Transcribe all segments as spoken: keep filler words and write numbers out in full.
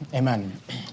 Amen.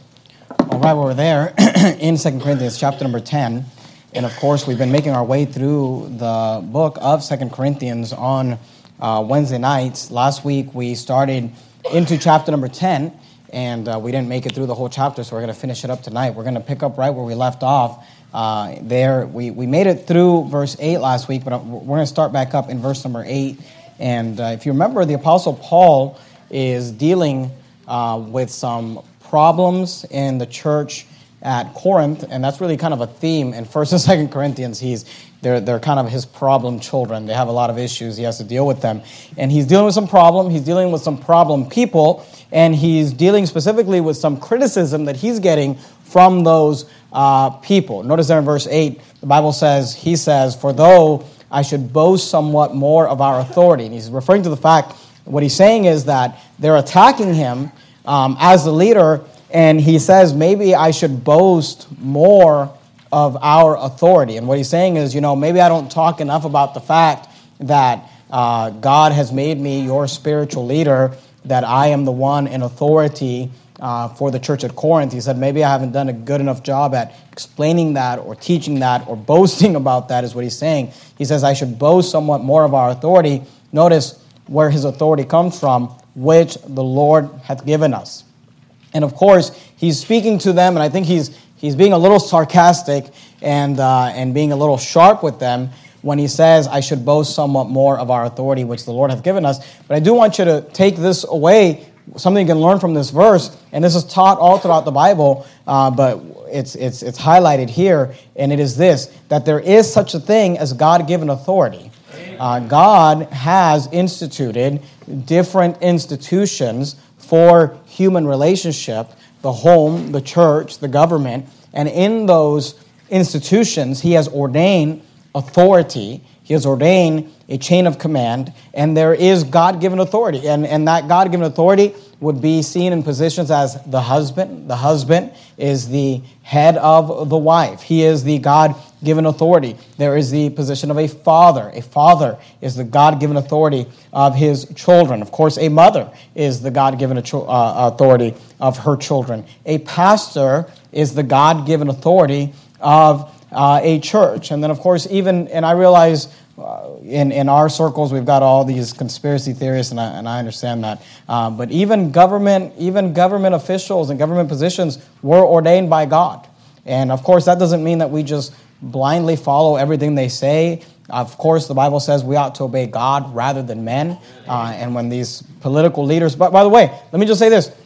All right, well, we're there in Second Corinthians chapter number ten. And of course, we've been making our way through the book of Second Corinthians on uh, Wednesday nights. Last week, we started into chapter number ten, and uh, we didn't make it through the whole chapter, so we're going to finish it up tonight. We're going to pick up right where we left off. Uh, there, we, we made it through verse eight last week, but we're going to start back up in verse number eight. And uh, if you remember, the Apostle Paul is dealing uh, with some problems in the church at Corinth, and that's really kind of a theme in First and Second Corinthians. He's they're they're kind of his problem children. They have a lot of issues. He has to deal with them, and he's dealing with some problem. He's dealing with some problem people, and he's dealing specifically with some criticism that he's getting from those uh, people. Notice there in verse eight, the Bible says, he says, "For though I should boast somewhat more of our authority," and he's referring to the fact. What he's saying is that they're attacking him um, as the leader. And he says, maybe I should boast more of our authority. And what he's saying is, you know, maybe I don't talk enough about the fact that uh, God has made me your spiritual leader, that I am the one in authority uh, for the church at Corinth. He said, maybe I haven't done a good enough job at explaining that or teaching that or boasting about that is what he's saying. He says, I should boast somewhat more of our authority. Notice where his authority comes from, which the Lord hath given us. And of course, he's speaking to them, and I think he's he's being a little sarcastic and uh, and being a little sharp with them when he says, I should boast somewhat more of our authority, which the Lord hath given us. But I do want you to take this away, something you can learn from this verse, and this is taught all throughout the Bible, uh, but it's it's it's highlighted here, and it is this, that there is such a thing as God-given authority. Uh, God has instituted different institutions for human relationship, the home, the church, the government, and in those institutions, he has ordained authority, he has ordained a chain of command, and there is God-given authority, and, and that God-given authority would be seen in positions as the husband. The husband is the head of the wife. He is the God-given authority. There is the position of a father. A father is the God-given authority of his children. Of course, a mother is the God-given authority of her children. A pastor is the God-given authority of uh, a church. And then, of course, even, and I realize Uh, in, in our circles, we've got all these conspiracy theorists, and I, and I understand that. Uh, but even government, even government officials and government positions were ordained by God. And of course, that doesn't mean that we just blindly follow everything they say. Of course, the Bible says we ought to obey God rather than men. Uh, and when these political leaders, but by the way, let me just say this.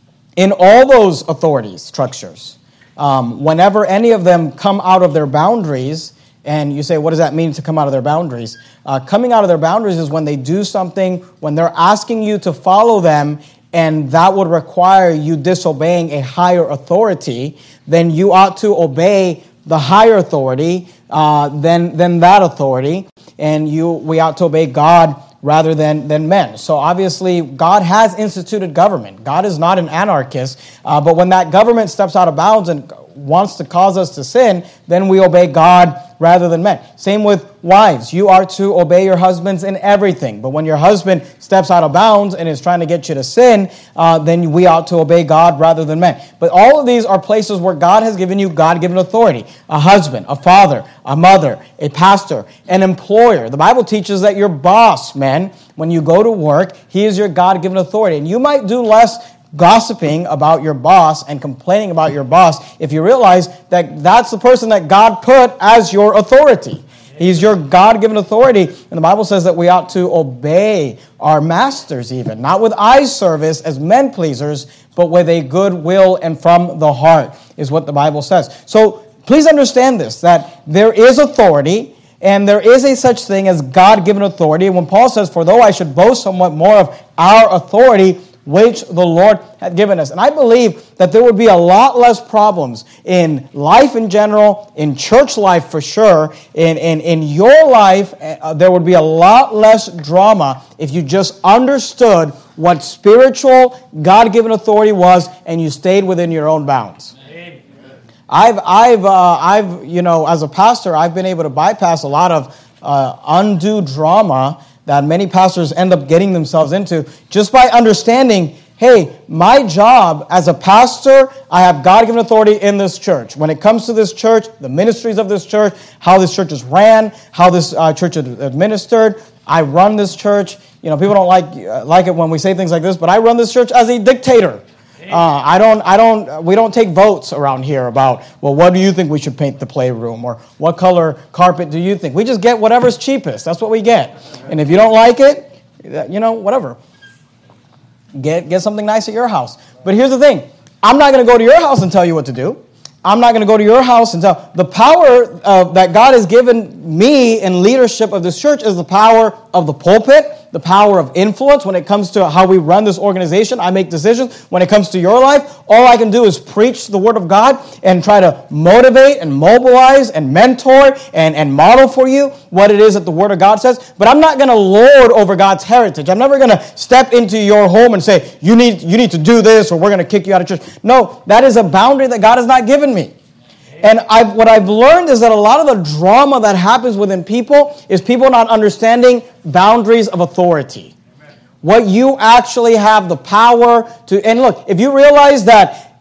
In all those authorities, structures, um, whenever any of them come out of their boundaries, and you say, what does that mean to come out of their boundaries? Uh, coming out of their boundaries is when they do something, when they're asking you to follow them, and that would require you disobeying a higher authority, then you ought to obey the higher authority uh, than, than that authority, and you we ought to obey God rather than, than men. So obviously, God has instituted government. God is not an anarchist, uh, but when that government steps out of bounds and wants to cause us to sin, then we obey God rather than men. Same with wives. You are to obey your husbands in everything. But when your husband steps out of bounds and is trying to get you to sin, uh, then we ought to obey God rather than men. But all of these are places where God has given you God-given authority. A husband, a father, a mother, a pastor, an employer. The Bible teaches that your boss, men, when you go to work, he is your God-given authority. And you might do less gossiping about your boss and complaining about your boss if you realize that that's the person that God put as your authority. He's your God-given authority. And the Bible says that we ought to obey our masters even, not with eye service as men pleasers, but with a good will and from the heart, is what the Bible says. So please understand this, that there is authority, and there is a such thing as God-given authority. And when Paul says, for though I should boast somewhat more of our authority, which the Lord hath given us. And I believe that there would be a lot less problems in life in general, in church life for sure, in, in, in your life, uh, there would be a lot less drama if you just understood what spiritual, God-given authority was and you stayed within your own bounds. Amen. I've, I've, uh, I've, you know, as a pastor, I've been able to bypass a lot of uh, undue drama that many pastors end up getting themselves into just by understanding, hey, my job as a pastor, I have God-given authority in this church. When it comes to this church, the ministries of this church, how this church is ran, how this uh, church is administered, I run this church. You know, people don't like uh, like it when we say things like this, but I run this church as a dictator. Uh, I don't, I don't, we don't take votes around here about, well, what do you think we should paint the playroom, or what color carpet do you think? We just get whatever's cheapest. That's what we get. And if you don't like it, you know, whatever. Get, get something nice at your house. But here's the thing. I'm not going to go to your house and tell you what to do. I'm not going to go to your house and tell. The power uh, that God has given me in leadership of this church is the power of the pulpit, the power of influence. When it comes to how we run this organization, I make decisions. When it comes to your life, all I can do is preach the Word of God and try to motivate and mobilize and mentor and, and model for you what it is that the Word of God says. But I'm not going to lord over God's heritage. I'm never going to step into your home and say, you need, you need to do this, or we're going to kick you out of church. No, that is a boundary that God has not given me. And I've, what I've learned is that a lot of the drama that happens within people is people not understanding boundaries of authority. Amen. What you actually have the power to. And look, if you realize that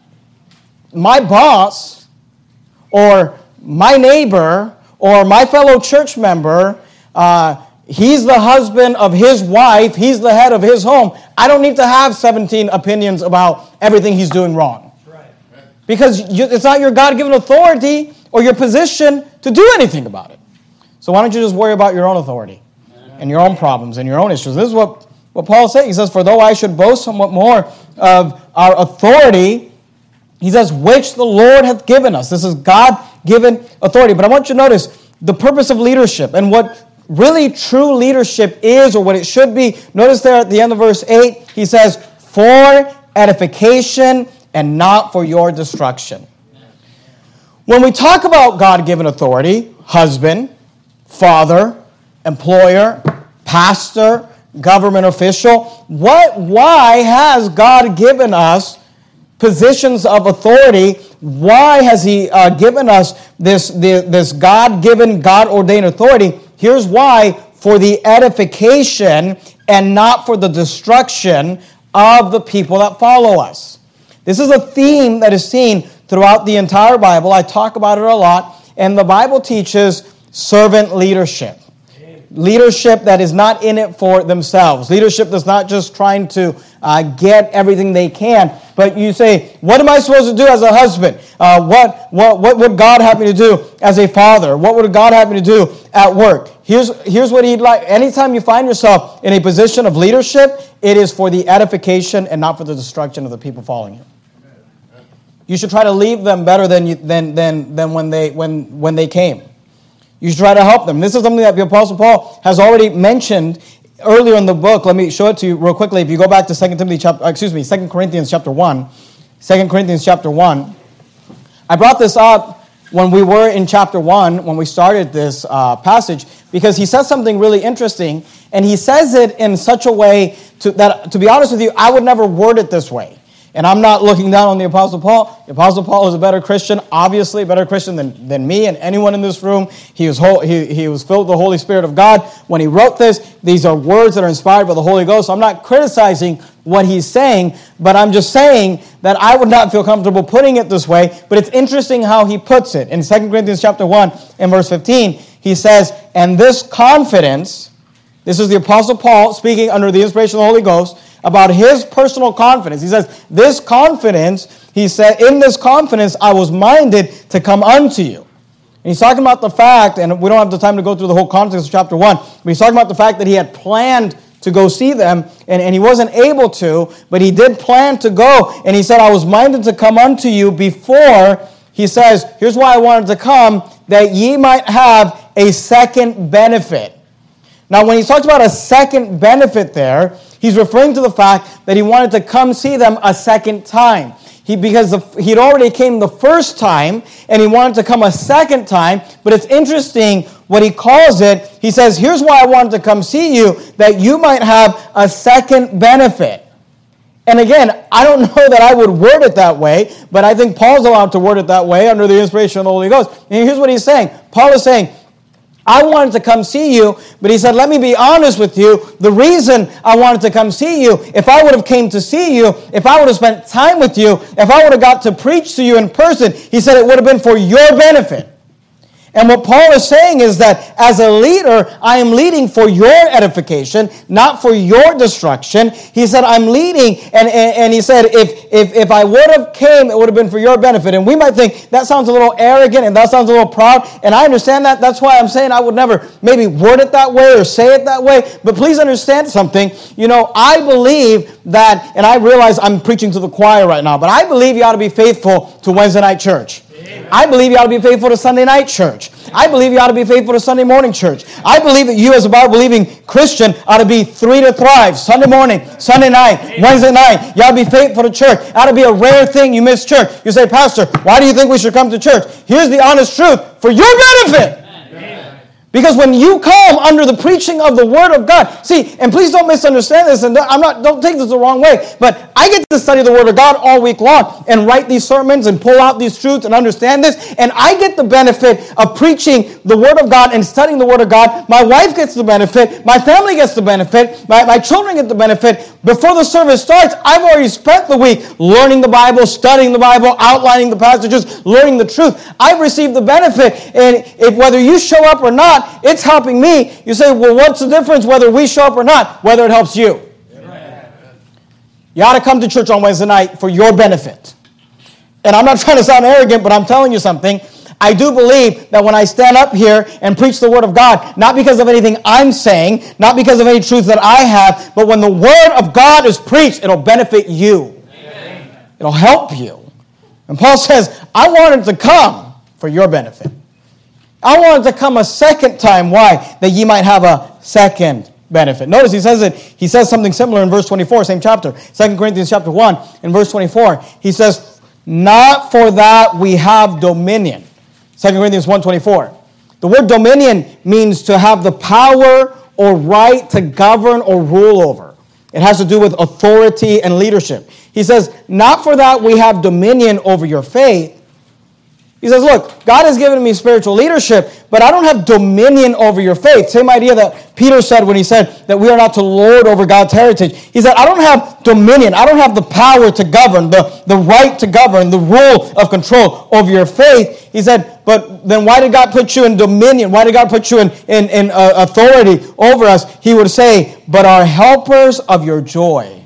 my boss or my neighbor or my fellow church member, uh, he's the husband of his wife, he's the head of his home, I don't need to have seventeen opinions about everything he's doing wrong. Because it's not your God-given authority or your position to do anything about it. So why don't you just worry about your own authority and your own problems and your own issues? This is what, what Paul is saying. He says, for though I should boast somewhat more of our authority, he says, which the Lord hath given us. This is God-given authority. But I want you to notice the purpose of leadership and what really true leadership is, or what it should be. Notice there at the end of verse eight, he says, for edification and not for your destruction. When we talk about God-given authority, husband, father, employer, pastor, government official, what, why has God given us positions of authority? Why has He uh, given us this, this, this God-given, God-ordained authority? Here's why: for the edification and not for the destruction of the people that follow us. This is a theme that is seen throughout the entire Bible. I talk about it a lot. And the Bible teaches servant leadership. Leadership that is not in it for themselves. Leadership that's not just trying to uh, get everything they can. But you say, what am I supposed to do as a husband? Uh, what, what, what would God have me to do as a father? What would God have me to do at work? Here's, here's what He'd like. Anytime you find yourself in a position of leadership, it is for the edification and not for the destruction of the people following you. You should try to leave them better than you, than, than, than when they when when they came. You should try to help them. This is something that the Apostle Paul has already mentioned earlier in the book. Let me show it to you real quickly. If you go back to Second Timothy chapter, excuse me, Second Corinthians chapter one, Second Corinthians chapter one. I brought this up when we were in chapter one, when we started this uh, passage, because he says something really interesting, and he says it in such a way to, that, to be honest with you, I would never word it this way. And I'm not looking down on the Apostle Paul. The Apostle Paul is a better Christian, obviously a better Christian than, than me and anyone in this room. He was, whole, he, he was filled with the Holy Spirit of God. When he wrote this, these are words that are inspired by the Holy Ghost. So I'm not criticizing what he's saying, but I'm just saying that I would not feel comfortable putting it this way. But it's interesting how he puts it. In Second Corinthians chapter one, in verse fifteen, he says, and this confidence, this is the Apostle Paul speaking under the inspiration of the Holy Ghost, about his personal confidence. He says, this confidence, he said, in this confidence I was minded to come unto you. And he's talking about the fact, and we don't have the time to go through the whole context of chapter one, but he's talking about the fact that he had planned to go see them, and, and he wasn't able to, but he did plan to go. And he said, I was minded to come unto you before, he says, here's why I wanted to come, that ye might have a second benefit. Now, when he talks about a second benefit there, he's referring to the fact that he wanted to come see them a second time. He, because the, he'd already came the first time, and he wanted to come a second time. But it's interesting what he calls it. He says, here's why I wanted to come see you, that you might have a second benefit. And again, I don't know that I would word it that way, but I think Paul's allowed to word it that way under the inspiration of the Holy Ghost. And here's what he's saying. Paul is saying, I wanted to come see you, but he said, let me be honest with you. The reason I wanted to come see you, if I would have came to see you, if I would have spent time with you, if I would have got to preach to you in person, he said it would have been for your benefit. And what Paul is saying is that as a leader, I am leading for your edification, not for your destruction. He said, I'm leading, and, and, and he said, if, if, if I would have came, it would have been for your benefit. And we might think that sounds a little arrogant and that sounds a little proud, and I understand that. That's why I'm saying I would never maybe word it that way or say it that way. But please understand something. You know, I believe that, and I realize I'm preaching to the choir right now, but I believe you ought to be faithful to Wednesday night church. I believe you ought to be faithful to Sunday night church. I believe you ought to be faithful to Sunday morning church. I believe that you as a Bible-believing Christian ought to be three to thrive. Sunday morning, Sunday night, Wednesday night. You ought to be faithful to church. It ought to be a rare thing you miss church. You say, Pastor, why do you think we should come to church? Here's the honest truth. For your benefit. Because when you come under the preaching of the Word of God, see, and please don't misunderstand this, and I'm not, don't take this the wrong way, but I get to study the Word of God all week long and write these sermons and pull out these truths and understand this, and I get the benefit of preaching the Word of God and studying the Word of God. My wife gets the benefit, my family gets the benefit, my, my children get the benefit. Before the service starts, I've already spent the week learning the Bible, studying the Bible, outlining the passages, learning the truth. I've received the benefit, and if whether you show up or not, it's helping me. You say, well, what's the difference whether we show up or not? Whether it helps you. Amen. You ought to come to church on Wednesday night for your benefit. And I'm not trying to sound arrogant, but I'm telling you something. I do believe that when I stand up here and preach the Word of God, not because of anything I'm saying, not because of any truth that I have, but when the Word of God is preached, it'll benefit you. Amen. It'll help you. And Paul says, I wanted to come for your benefit. I wanted to come a second time. Why? That ye might have a second benefit. Notice he says it. He says something similar in verse twenty-four, same chapter. Second Corinthians chapter one, in verse twenty-four. He says, not for that we have dominion. Second Corinthians one twenty-four. The word dominion means to have the power or right to govern or rule over. It has to do with authority and leadership. He says, not for that we have dominion over your faith. He says, look, God has given me spiritual leadership, but I don't have dominion over your faith. Same idea that Peter said when he said that we are not to lord over God's heritage. He said, I don't have dominion. I don't have the power to govern, the, the right to govern, the rule of control over your faith. He said, but then why did God put you in dominion? Why did God put you in, in, in uh, authority over us? He would say, but are helpers of your joy,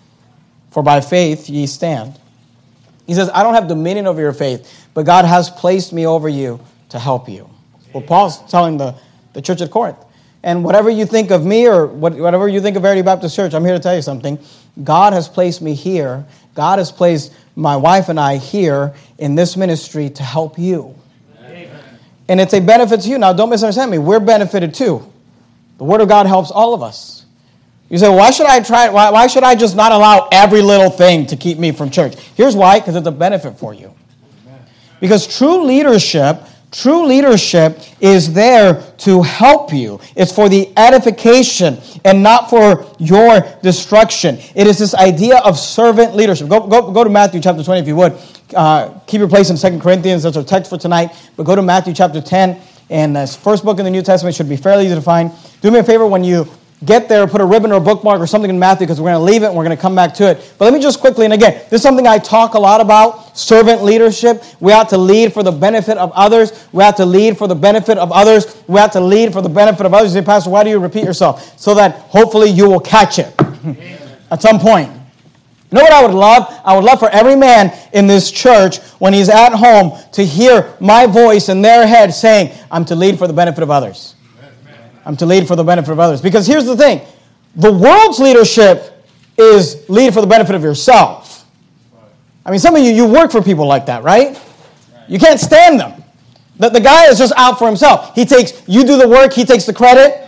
for by faith ye stand. He says, I don't have dominion over your faith, but God has placed me over you to help you. Well, Paul's telling the, the church at Corinth. And whatever you think of me or whatever you think of Verity Baptist Church, I'm here to tell you something. God has placed me here. God has placed my wife and I here in this ministry to help you. Amen. And it's a benefit to you. Now, don't misunderstand me. We're benefited too. The Word of God helps all of us. You say, well, why should I try? Why, why should I just not allow every little thing to keep me from church? Here's why, because it's a benefit for you. Amen. Because true leadership, true leadership is there to help you. It's for the edification and not for your destruction. It is this idea of servant leadership. Go, go, go to Matthew chapter twenty if you would. Uh, keep your place in Second Corinthians. That's our text for tonight. But go to Matthew chapter ten. And this first book in the New Testament should be fairly easy to find. Do me a favor when you get there, put a ribbon or a bookmark or something in Matthew because we're going to leave it and we're going to come back to it. But let me just quickly, and again, this is something I talk a lot about, servant leadership. We ought to lead for the benefit of others. We ought to lead for the benefit of others. We ought to lead for the benefit of others. You say, Pastor, why do you repeat yourself? So that hopefully you will catch it at some point. You know what I would love? I would love for every man in this church, when he's at home, to hear my voice in their head saying, I'm to lead for the benefit of others. I'm to lead for the benefit of others. Because here's the thing. The world's leadership is lead for the benefit of yourself. I mean, some of you, you work for people like that, right? You can't stand them. The, the guy is just out for himself. He takes, you do the work, he takes the credit.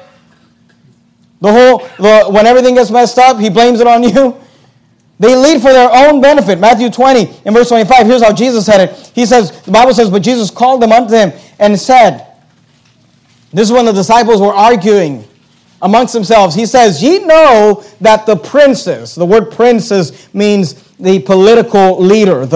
The whole, the, when everything gets messed up, he blames it on you. They lead for their own benefit. Matthew twenty, in verse twenty-five, here's how Jesus said it. He says, the Bible says, but Jesus called them unto him and said, this is when the disciples were arguing amongst themselves. He says, ye know that the princes, the word princes means the political leader, the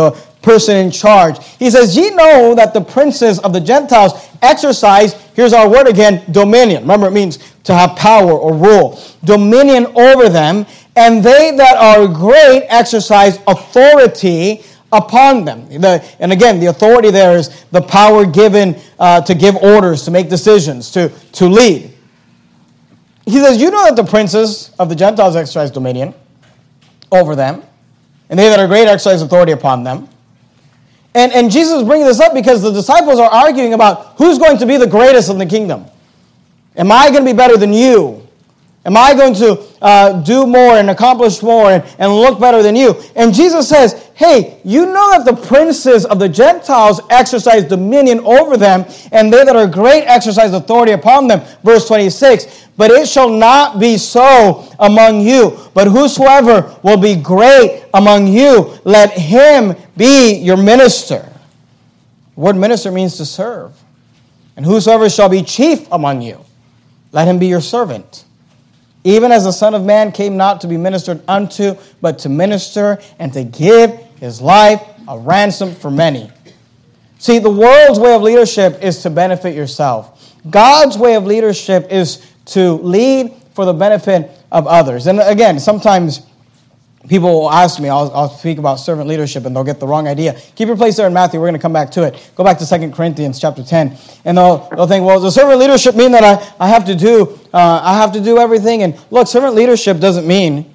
person in charge. He says, ye know that the princes of the Gentiles exercise, here's our word again, dominion. Remember, it means to have power or rule. Dominion over them, and they that are great exercise authority upon them. The, and again, the authority there is the power given uh, to give orders, to make decisions, to, to lead. He says, you know that the princes of the Gentiles exercise dominion over them, and they that are great exercise authority upon them. And, and Jesus is bringing this up because the disciples are arguing about who's going to be the greatest in the kingdom. Am I going to be better than you? Am I going to uh, do more and accomplish more and, and look better than you? And Jesus says, hey, you know that the princes of the Gentiles exercise dominion over them, and they that are great exercise authority upon them. Verse twenty-six, but it shall not be so among you, but whosoever will be great among you, let him be your minister. The word minister means to serve. And whosoever shall be chief among you, let him be your servant. Even as the Son of Man came not to be ministered unto, but to minister and to give his life a ransom for many. See, the world's way of leadership is to benefit yourself. God's way of leadership is to lead for the benefit of others. And again, sometimes people will ask me, I'll, I'll speak about servant leadership, and they'll get the wrong idea. Keep your place there in Matthew. We're going to come back to it. Go back to Second Corinthians chapter ten. And they'll, they'll think, well, does servant leadership mean that I, I have to do uh, I have to do everything? And look, servant leadership doesn't mean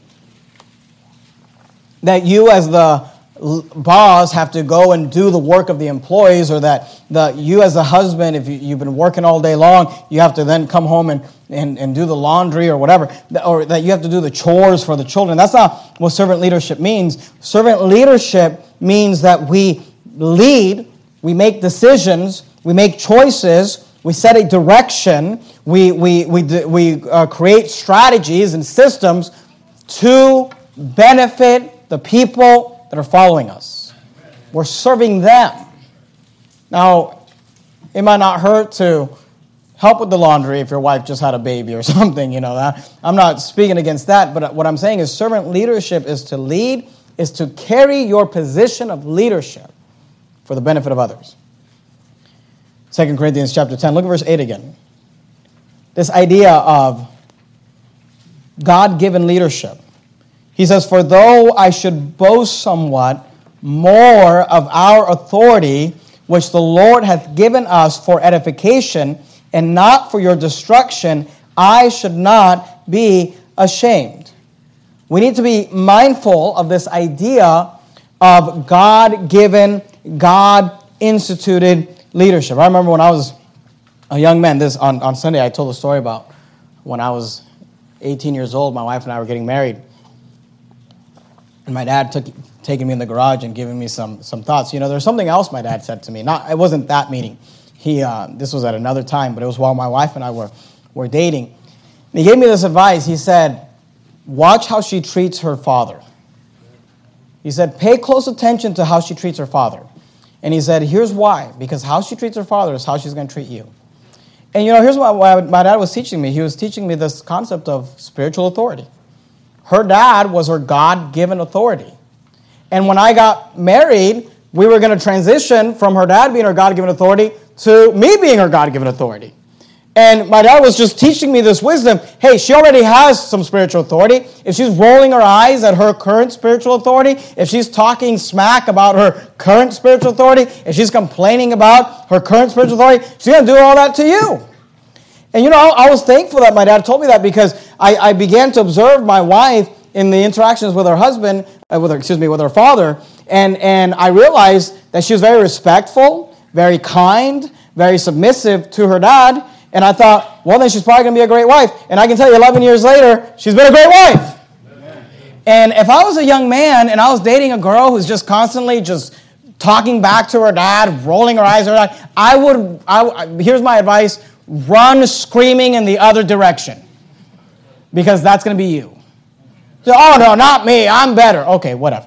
that you as the boss have to go and do the work of the employees, or that the you as a husband, if you, you've been working all day long, you have to then come home and, and, and do the laundry or whatever, or that you have to do the chores for the children. That's not what servant leadership means. Servant leadership means that we lead, we make decisions, we make choices, we set a direction, we, we, we, we uh, create strategies and systems to benefit the people that are following us. We're serving them. Now, it might not hurt to help with the laundry if your wife just had a baby or something, you know. That I'm not speaking against that, but what I'm saying is servant leadership is to lead, is to carry your position of leadership for the benefit of others. Second Corinthians chapter ten, look at verse eight again. This idea of God-given leadership. He says, for though I should boast somewhat more of our authority, which the Lord hath given us for edification, and not for your destruction, I should not be ashamed. We need to be mindful of this idea of God-given, God-instituted leadership. I remember when I was a young man, this on, on Sunday, I told a story about when I was eighteen years old, my wife and I were getting married. And my dad took taking me in the garage and giving me some some thoughts. You know, there's something else my dad said to me. Not it wasn't that meeting. He uh, this was at another time, but it was while my wife and I were were dating. And he gave me this advice. He said, "Watch how she treats her father." He said, "Pay close attention to how she treats her father." And he said, "Here's why: because how she treats her father is how she's going to treat you." And you know, here's what my dad was teaching me. He was teaching me this concept of spiritual authority. Her dad was her God-given authority. And when I got married, we were going to transition from her dad being her God-given authority to me being her God-given authority. And my dad was just teaching me this wisdom. Hey, she already has some spiritual authority. If she's rolling her eyes at her current spiritual authority, if she's talking smack about her current spiritual authority, if she's complaining about her current spiritual authority, she's going to do all that to you. And you know, I was thankful that my dad told me that, because I, I began to observe my wife in the interactions with her husband, uh, with her, excuse me, with her father, and, and I realized that she was very respectful, very kind, very submissive to her dad, and I thought, well, then she's probably going to be a great wife. And I can tell you, eleven years later, she's been a great wife. Amen. And if I was a young man and I was dating a girl who's just constantly just talking back to her dad, rolling her eyes at her dad, I would, I, here's my advice, run screaming in the other direction, because that's going to be you. So, oh, no, not me. I'm better. Okay, whatever.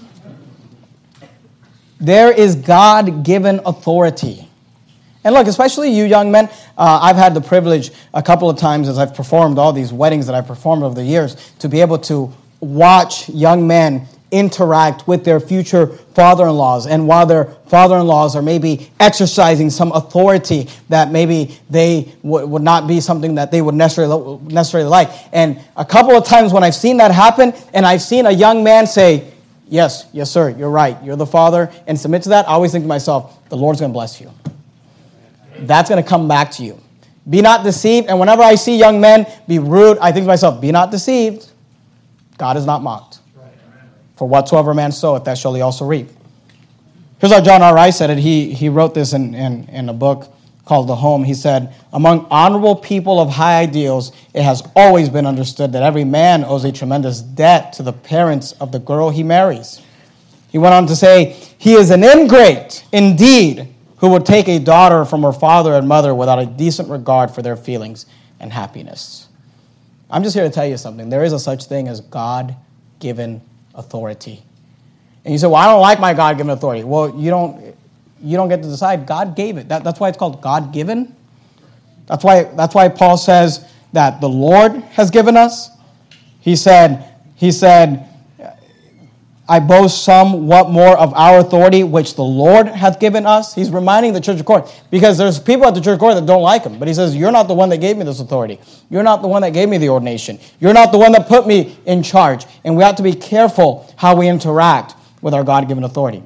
There is God-given authority. And look, especially you young men, uh, I've had the privilege a couple of times as I've performed all these weddings that I've performed over the years to be able to watch young men interact with their future father-in-laws, and while their father-in-laws are maybe exercising some authority that maybe they w- would not be something that they would necessarily, necessarily like. And a couple of times when I've seen that happen, and I've seen a young man say, yes, yes, sir, you're right, you're the father, and submit to that, I always think to myself, the Lord's going to bless you. That's going to come back to you. Be not deceived. And whenever I see young men be rude, I think to myself, be not deceived. God is not mocked. For whatsoever man soweth, that shall he also reap. Here's how John R. Rice said it. He, he wrote this in, in, in a book called The Home. He said, among honorable people of high ideals, it has always been understood that every man owes a tremendous debt to the parents of the girl he marries. He went on to say, he is an ingrate indeed who would take a daughter from her father and mother without a decent regard for their feelings and happiness. I'm just here to tell you something. There is a such thing as God-given authority. And you say, well, I don't like my God-given authority. Well, you don't you don't get to decide. God gave it. That, that's why it's called God-given. That's why that's why Paul says that the Lord has given us. He said, he said, I boast somewhat more of our authority, which the Lord hath given us. He's reminding the church of Corinth, because there's people at the church of Corinth that don't like him. But he says, you're not the one that gave me this authority. You're not the one that gave me the ordination. You're not the one that put me in charge. And we have to be careful how we interact with our God-given authority.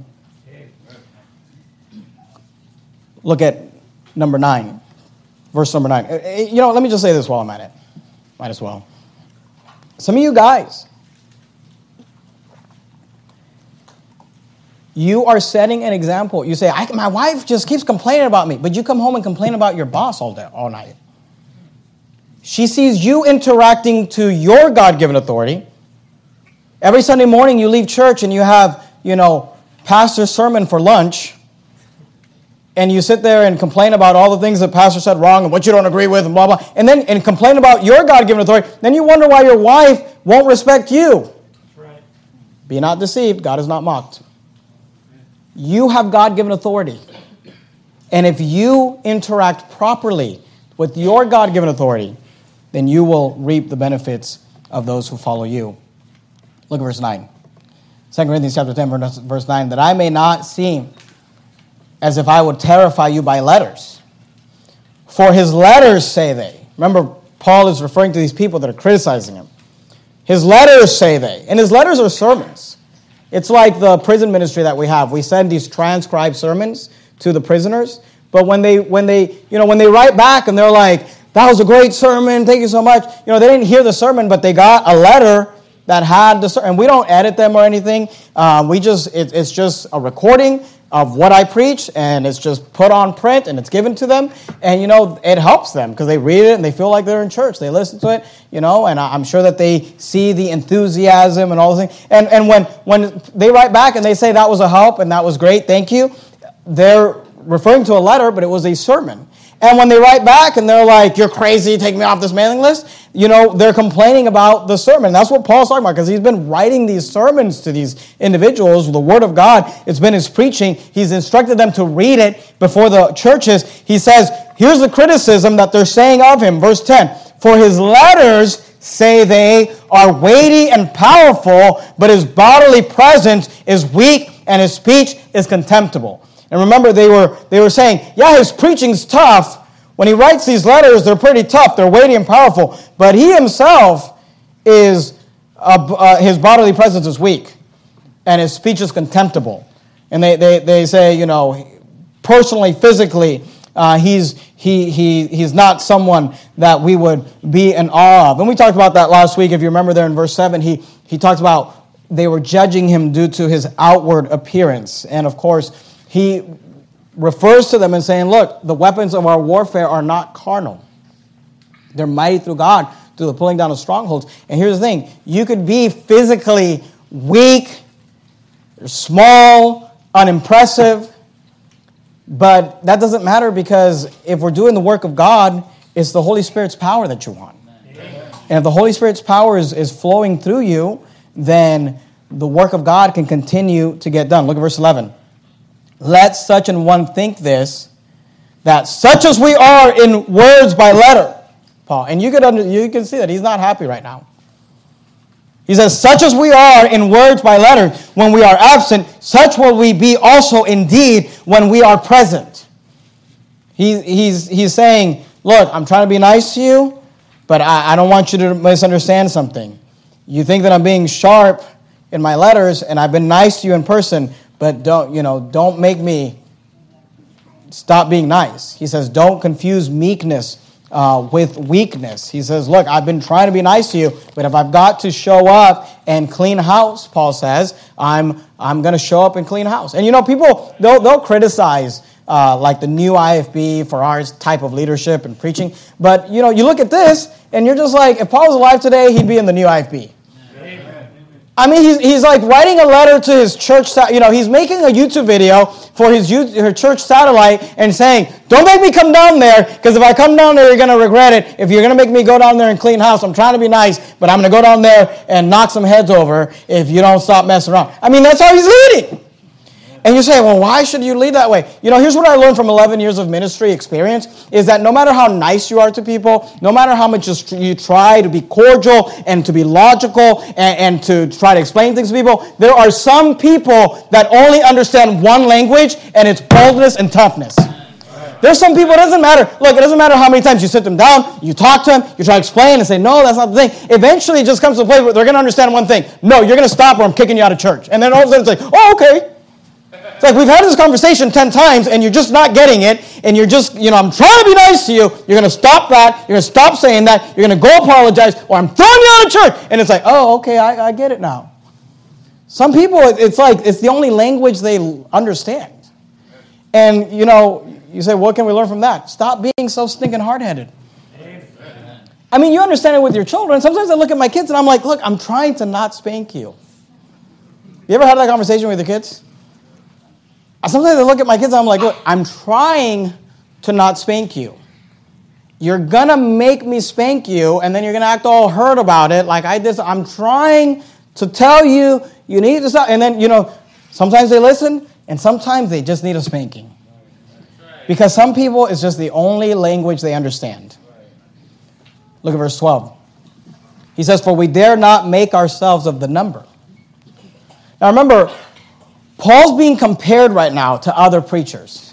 Look at number nine, verse number nine. You know, let me just say this while I'm at it. Might as well. Some of you guys, you are setting an example. You say, I, my wife just keeps complaining about me. But you come home and complain about your boss all day, all night. She sees you interacting to your God-given authority. Every Sunday morning you leave church and you have, you know, pastor's sermon for lunch. And you sit there and complain about all the things that pastor said wrong and what you don't agree with and blah, blah. And then and complain about your God-given authority. Then you wonder why your wife won't respect you. That's right. Be not deceived. God is not mocked. You have God-given authority. And if you interact properly with your God-given authority, then you will reap the benefits of those who follow you. Look at verse nine. Second Corinthians chapter ten, verse nine. That I may not seem as if I would terrify you by letters. For his letters, say they. Remember, Paul is referring to these people that are criticizing him. His letters, say they. And his letters are sermons. It's like the prison ministry that we have. We send these transcribed sermons to the prisoners. But when they, when they, you know, when they write back and they're like, that was a great sermon, thank you so much. You know, they didn't hear the sermon, but they got a letter that had the sermon. And we don't edit them or anything. Uh, we just, it, it's just a recording of what I preach, and it's just put on print, and it's given to them. And, you know, it helps them because they read it, and they feel like they're in church. They listen to it, you know, and I'm sure that they see the enthusiasm and all the things. And, and when, when they write back and they say that was a help and that was great, thank you, they're referring to a letter, but it was a sermon. And when they write back and they're like, you're crazy, take me off this mailing list, you know, they're complaining about the sermon. That's what Paul's talking about, because he's been writing these sermons to these individuals. The Word of God, it's been his preaching. He's instructed them to read it before the churches. He says, here's the criticism that they're saying of him. Verse ten, for his letters, say they, are weighty and powerful, but his bodily presence is weak and his speech is contemptible. And remember, they were they were saying, yeah, his preaching's tough. When he writes these letters, they're pretty tough. They're weighty and powerful. But he himself is, uh, uh, his bodily presence is weak. And his speech is contemptible. And they, they, they say, you know, personally, physically, uh, he's he he he's not someone that we would be in awe of. And we talked about that last week. If you remember there in verse seven, he, he talks about they were judging him due to his outward appearance. And of course, he refers to them and saying, look, the weapons of our warfare are not carnal. They're mighty through God, through the pulling down of strongholds. And here's the thing. You could be physically weak, small, unimpressive, but that doesn't matter, because if we're doing the work of God, it's the Holy Spirit's power that you want. Amen. And if the Holy Spirit's power is, is flowing through you, then the work of God can continue to get done. Look at verse eleven. Let such an one think this, that such as we are in words by letter, Paul. And you can, under, you can see that he's not happy right now. He says, such as we are in words by letter, when we are absent, such will we be also indeed when we are present. He, he's, he's saying, look, I'm trying to be nice to you, but I, I don't want you to misunderstand something. You think that I'm being sharp in my letters, and I've been nice to you in person, but don't, you know, don't make me stop being nice. He says, don't confuse meekness uh, with weakness. He says, look, I've been trying to be nice to you, but if I've got to show up and clean house, Paul says, I'm I'm going to show up and clean house. And you know, people, they'll, they'll criticize uh, like the new I F B for our type of leadership and preaching. But, you know, you look at this, and you're just like, if Paul was alive today, he'd be in the new I F B. I mean, he's, he's like writing a letter to his church, you know, he's making a YouTube video for his, his church satellite and saying, don't make me come down there, because if I come down there, you're going to regret it. If you're going to make me go down there and clean house, I'm trying to be nice, but I'm going to go down there and knock some heads over if you don't stop messing around. I mean, that's how he's leading. And you say, well, why should you lead that way? You know, here's what I learned from eleven years of ministry experience, is that no matter how nice you are to people, no matter how much you try to be cordial and to be logical and, and to try to explain things to people, there are some people that only understand one language, and it's boldness and toughness. There's some people, it doesn't matter. Look, it doesn't matter how many times you sit them down, you talk to them, you try to explain and say, no, that's not the thing. Eventually it just comes to a place where they're going to understand one thing. No, you're going to stop or I'm kicking you out of church. And then all of a sudden it's like, oh, okay. It's like we've had this conversation ten times and you're just not getting it, and you're just, you know, I'm trying to be nice to you. You're going to stop that. You're going to stop saying that. You're going to go apologize, or I'm throwing you out of church. And it's like, oh, okay, I, I get it now. Some people, it's like it's the only language they understand. And, you know, you say, what can we learn from that? Stop being so stinking hard-headed. I mean, you understand it with your children. Sometimes I look at my kids and I'm like, look, I'm trying to not spank you. You ever had that conversation with your kids? Sometimes I look at my kids and I'm like, look, I'm trying to not spank you. You're going to make me spank you, and then you're going to act all hurt about it like I did. I'm trying to tell you, you need to stop. And then, you know, sometimes they listen, and sometimes they just need a spanking. Because some people, it's just the only language they understand. Look at verse twelve. He says, for we dare not make ourselves of the number. Now remember, Paul's being compared right now to other preachers.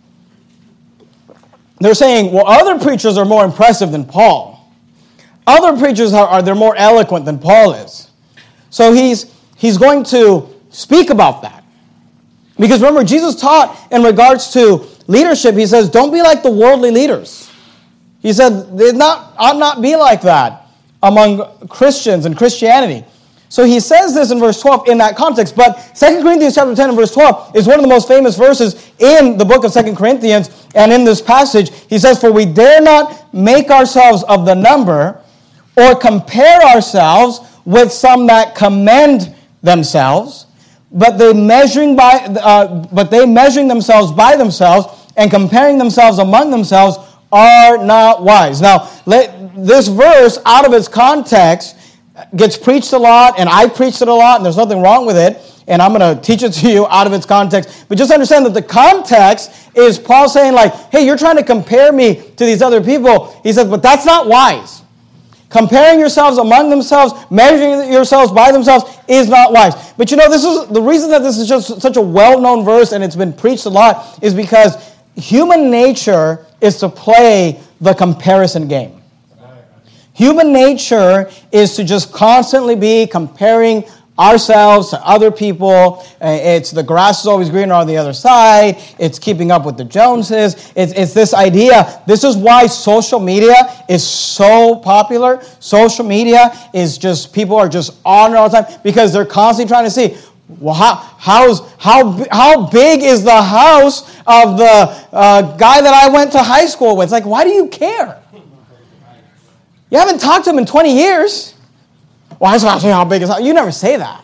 They're saying, well, other preachers are more impressive than Paul. Other preachers are, are they're more eloquent than Paul is. So he's he's going to speak about that. Because remember, Jesus taught in regards to leadership, he says, don't be like the worldly leaders. He said, they not ought not be like that among Christians and Christianity. So he says this in verse twelve in that context, but Second Corinthians chapter ten and verse twelve is one of the most famous verses in the book of Second Corinthians, and in this passage, he says, for we dare not make ourselves of the number or compare ourselves with some that commend themselves, but they measuring by, uh, but they measuring themselves by themselves and comparing themselves among themselves are not wise. Now, let, this verse, out of its context, gets preached a lot, and I preached it a lot, and there's nothing wrong with it, and I'm going to teach it to you out of its context. But just understand that the context is Paul saying, like, hey, you're trying to compare me to these other people. He says, but that's not wise. Comparing yourselves among themselves, measuring yourselves by themselves is not wise. But you know, this is the reason that this is just such a well-known verse and it's been preached a lot is because human nature is to play the comparison game. Human nature is to just constantly be comparing ourselves to other people. It's the grass is always greener on the other side. It's keeping up with the Joneses. It's, it's this idea. This is why social media is so popular. Social media is just, people are just on it all the time because they're constantly trying to see, well, how, how's, how, how big is the house of the uh, guy that I went to high school with? It's like, why do you care? You haven't talked to him in twenty years. Well, I just want to see how big his house. You never say that.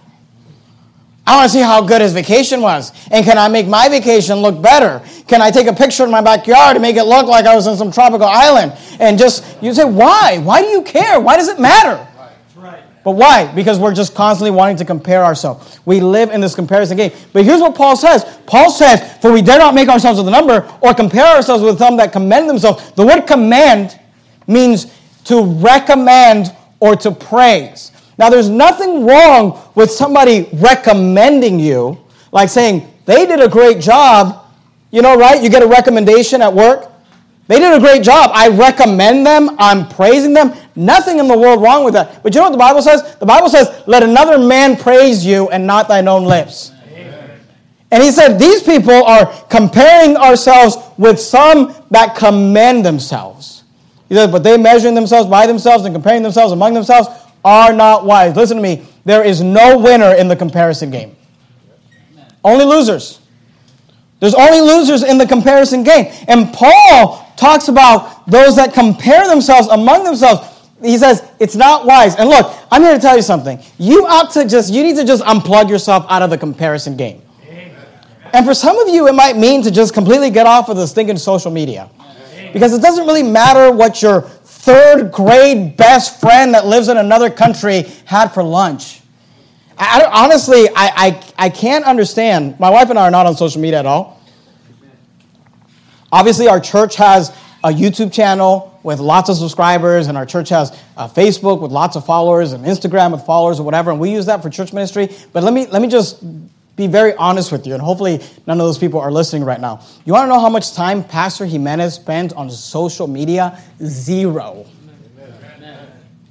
I want to see how good his vacation was. And can I make my vacation look better? Can I take a picture in my backyard and make it look like I was in some tropical island? And just, you say, why? Why do you care? Why does it matter? Right. But why? Because we're just constantly wanting to compare ourselves. We live in this comparison game. But here's what Paul says. Paul says, for we dare not make ourselves of the number or compare ourselves with some that commend themselves. The word commend means to recommend or to praise. Now, there's nothing wrong with somebody recommending you, like saying, they did a great job, you know, right? You get a recommendation at work. They did a great job. I recommend them. I'm praising them. Nothing in the world wrong with that. But you know what the Bible says? The Bible says, let another man praise you and not thine own lips. Amen. And he said, these people are comparing ourselves with some that commend themselves. He said, but they measuring themselves by themselves and comparing themselves among themselves are not wise. Listen to me. There is no winner in the comparison game. Amen. Only losers. There's only losers in the comparison game. And Paul talks about those that compare themselves among themselves. He says, it's not wise. And look, I'm here to tell you something. You ought to just, you need to just unplug yourself out of the comparison game. Amen. And for some of you, it might mean to just completely get off of the stinking social media. Amen. Because it doesn't really matter what your third grade best friend that lives in another country had for lunch. I, I, honestly, I, I, I can't understand. My wife and I are not on social media at all. Obviously, our church has a YouTube channel with lots of subscribers, and our church has a Facebook with lots of followers, and Instagram with followers or whatever, and we use that for church ministry. But let me let me just be very honest with you, and hopefully none of those people are listening right now. You want to know how much time Pastor Jimenez spends on social media? Zero. Amen.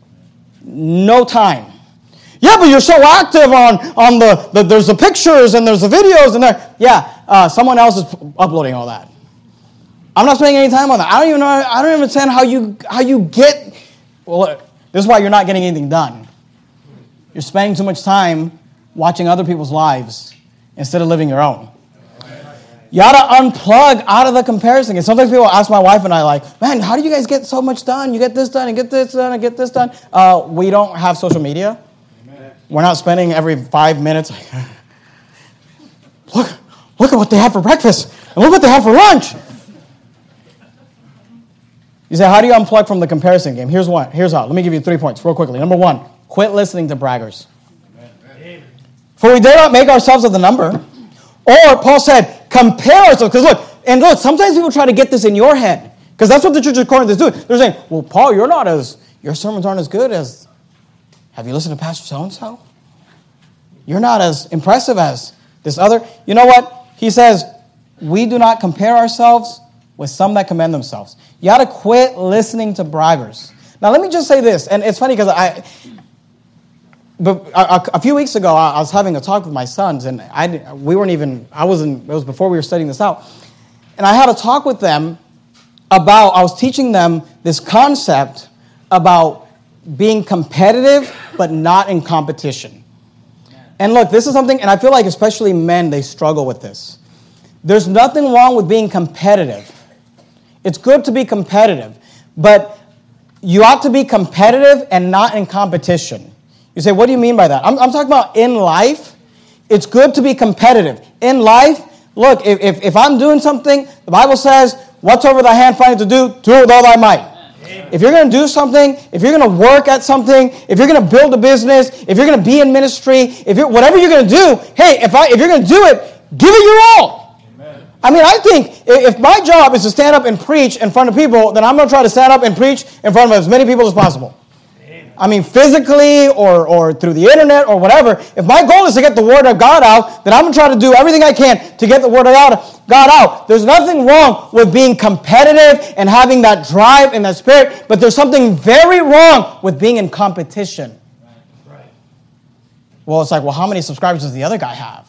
No time. Yeah, but you're so active on, on the, the, there's the pictures and there's the videos, and there. Yeah, uh, someone else is uploading all that. I'm not spending any time on that. I don't even know. I don't even understand how you how you get. Well, this is why you're not getting anything done. You're spending too much time watching other people's lives instead of living your own. You ought to unplug out of the comparison. And sometimes people ask my wife and I, like, man, how do you guys get so much done? You get this done and get this done and get this done. Uh, we don't have social media. Amen. We're not spending every five minutes. Like, look, look at what they have for breakfast and look what they have for lunch. You say, how do you unplug from the comparison game? Here's one. Here's how. Let me give you three points real quickly. Number one, quit listening to braggers. Amen. For we dare not make ourselves of the number. Or Paul said, compare ourselves. Because look, and look, sometimes people try to get this in your head. Because that's what the church of Corinth is doing. They're saying, well, Paul, you're not as, your sermons aren't as good as, have you listened to Pastor so-and-so? You're not as impressive as this other. You know what? He says, we do not compare ourselves with some that commend themselves. You ought to quit listening to braggers. Now, let me just say this, and it's funny because I, but a, a few weeks ago, I was having a talk with my sons, and I, we weren't even, I wasn't, it was before we were studying this out, and I had a talk with them about, I was teaching them this concept about being competitive, but not in competition. And look, this is something, and I feel like especially men, they struggle with this. There's nothing wrong with being competitive. It's good to be competitive, but you ought to be competitive and not in competition. You say, what do you mean by that? I'm, I'm talking about in life. It's good to be competitive. In life, look, if, if, if I'm doing something, the Bible says, whatsoever thy hand findeth to do, do it with all thy might. Amen. If you're going to do something, if you're going to work at something, if you're going to build a business, if you're going to be in ministry, if you're whatever you're going to do, hey, if I if you're going to do it, give it your all. I mean, I think if my job is to stand up and preach in front of people, then I'm going to try to stand up and preach in front of as many people as possible. Amen. I mean, physically or, or through the internet or whatever. If my goal is to get the Word of God out, then I'm going to try to do everything I can to get the Word of God out. There's nothing wrong with being competitive and having that drive and that spirit, but there's something very wrong with being in competition. Right. Right. Well, it's like, well, how many subscribers does the other guy have?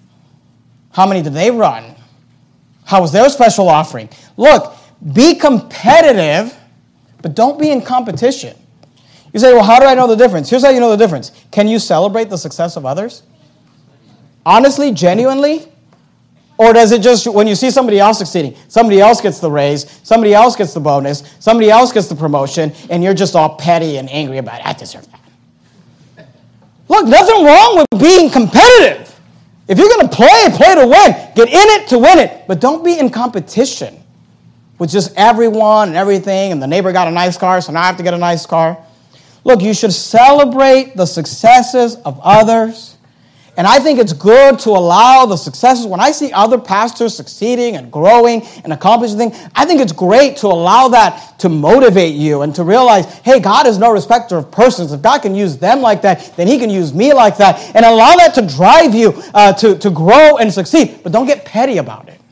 How many did they run? How was their special offering? Look, be competitive, but don't be in competition. You say, well, how do I know the difference? Here's how you know the difference. Can you celebrate the success of others? Honestly, genuinely? Or does it just, when you see somebody else succeeding, somebody else gets the raise, somebody else gets the bonus, somebody else gets the promotion, and you're just all petty and angry about it? I deserve that. Look, nothing wrong with being competitive. If you're going to play, play to win. Get in it to win it. But don't be in competition with just everyone and everything, and the neighbor got a nice car, so now I have to get a nice car. Look, you should celebrate the successes of others, And I think it's good to allow the successes. When I see other pastors succeeding and growing and accomplishing things, I think it's great to allow that to motivate you and to realize, hey, God is no respecter of persons. If God can use them like that, then he can use me like that. And allow that to drive you uh, to, to grow and succeed. But don't get petty about it.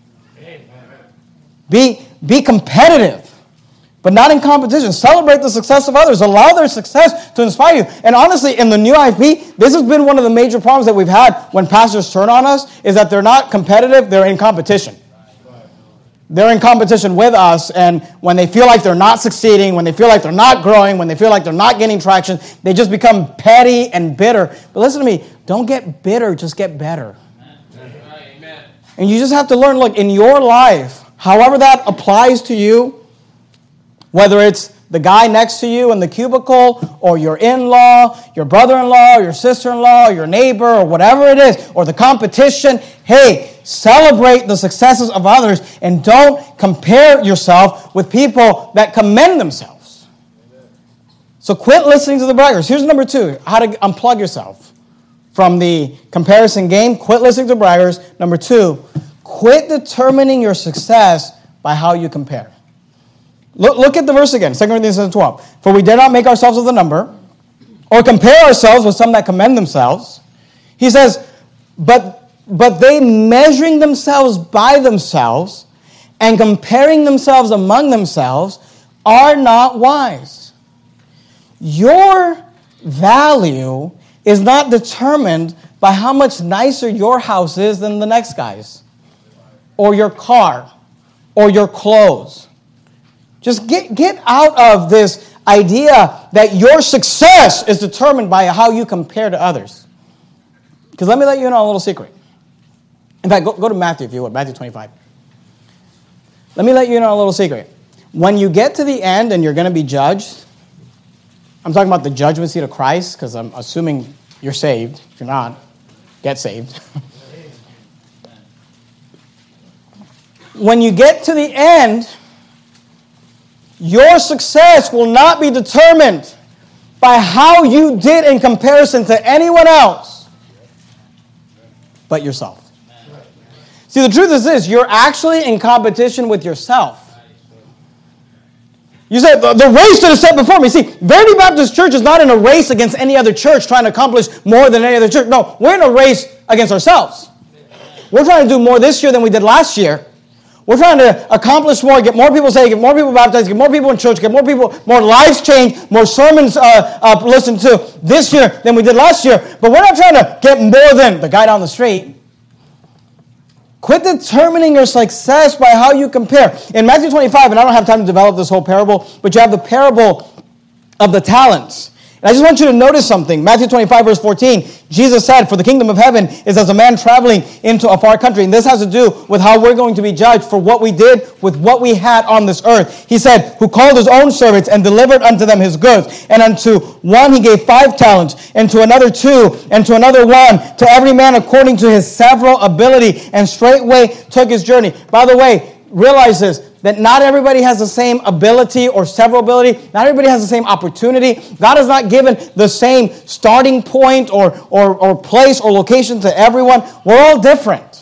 Be, be competitive. But not in competition. Celebrate the success of others. Allow their success to inspire you. And honestly, in the new I F B, this has been one of the major problems that we've had when pastors turn on us, is that they're not competitive, they're in competition. They're in competition with us, and when they feel like they're not succeeding, when they feel like they're not growing, when they feel like they're not getting traction, they just become petty and bitter. But listen to me, don't get bitter, just get better. Amen. And you just have to learn, look, in your life, however that applies to you, whether it's the guy next to you in the cubicle, or your in-law, your brother-in-law, your sister-in-law, your neighbor, or whatever it is, or the competition, hey, celebrate the successes of others and don't compare yourself with people that commend themselves. So quit listening to the braggers. Here's number two, how to unplug yourself from the comparison game. Quit listening to braggers. Number two, quit determining your success by how you compare. Look, look at the verse again, Second Corinthians twelve. For we dare not make ourselves of the number, or compare ourselves with some that commend themselves. He says, but, but they measuring themselves by themselves and comparing themselves among themselves are not wise. Your value is not determined by how much nicer your house is than the next guy's, or your car, or your clothes. Just get, get out of this idea that your success is determined by how you compare to others. Because let me let you in on a little secret. In fact, go, go to Matthew if you would, Matthew twenty-five. Let me let you in on a little secret. When you get to the end and you're going to be judged, I'm talking about the judgment seat of Christ, because I'm assuming you're saved. If you're not, get saved. When you get to the end, your success will not be determined by how you did in comparison to anyone else but yourself. See, the truth is this, you're actually in competition with yourself. You said, the, the race that is set before me. See, Verity Baptist Church is not in a race against any other church trying to accomplish more than any other church. No, we're in a race against ourselves. We're trying to do more this year than we did last year. We're trying to accomplish more, get more people saved, get more people baptized, get more people in church, get more people, more lives changed, more sermons uh, uh, listened to this year than we did last year. But we're not trying to get more than the guy down the street. Quit determining your success by how you compare. In Matthew twenty-five, and I don't have time to develop this whole parable, but you have the parable of the talents. And I just want you to notice something. Matthew twenty-five, verse fourteen, Jesus said, for the kingdom of heaven is as a man traveling into a far country. And this has to do with how we're going to be judged for what we did with what we had on this earth. He said, who called his own servants and delivered unto them his goods. And unto one he gave five talents, and to another two, and to another one, to every man according to his several ability, and straightway took his journey. By the way, realize this, that not everybody has the same ability or several ability. Not everybody has the same opportunity. God has not given the same starting point or, or, or place or location to everyone. We're all different.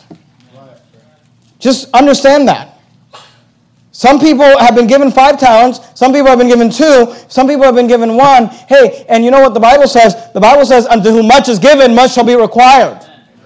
Just understand that. Some people have been given five talents. Some people have been given two. Some people have been given one. Hey, and you know what the Bible says? The Bible says, unto whom much is given, much shall be required.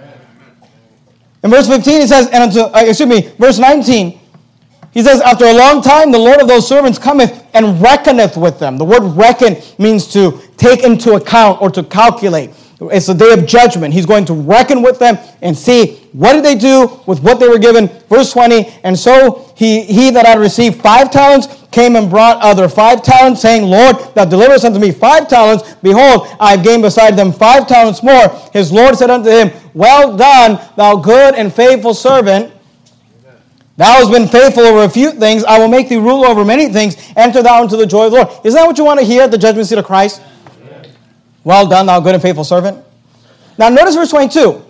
In verse fifteen, it says, and unto, uh, excuse me, verse nineteen, he says, after a long time, the Lord of those servants cometh and reckoneth with them. The word reckon means to take into account or to calculate. It's the day of judgment. He's going to reckon with them and see what did they do with what they were given. Verse twenty, and so he, he that had received five talents came and brought other five talents, saying, Lord, thou deliverest unto me five talents. Behold, I have gained beside them five talents more. His Lord said unto him, well done, thou good and faithful servant. Thou hast been faithful over a few things. I will make thee ruler over many things. Enter thou into the joy of the Lord. Isn't that what you want to hear at the judgment seat of Christ? Amen. Well done, thou good and faithful servant. Now notice verse twenty-two.